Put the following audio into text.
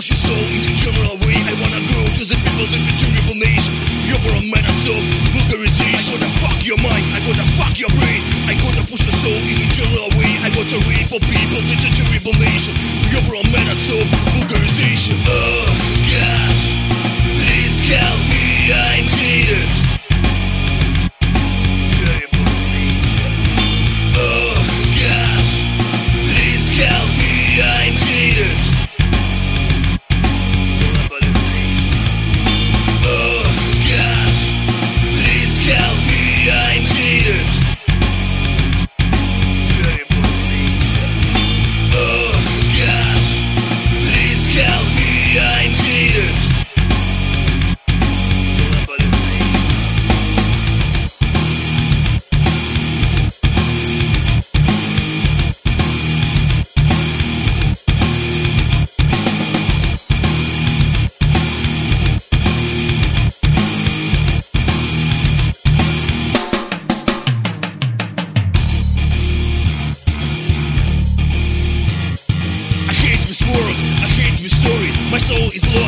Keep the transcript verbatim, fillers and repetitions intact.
push your soul in the general way. I wanna go to the people with the terrible nation. Your methods of vulgarization. I gotta fuck your mind, I gotta fuck your brain. I gotta push your soul in the general way. I gotta rape for people with the terrible nation. Your methods of vulgarization. Oh God, please help me, I'm hated. Oh God, please help me, I'm hated. Oh God, please help me, I'm hated. Oh God, please help me, I'm hated. I hate this world, I hate this story. My soul is lost.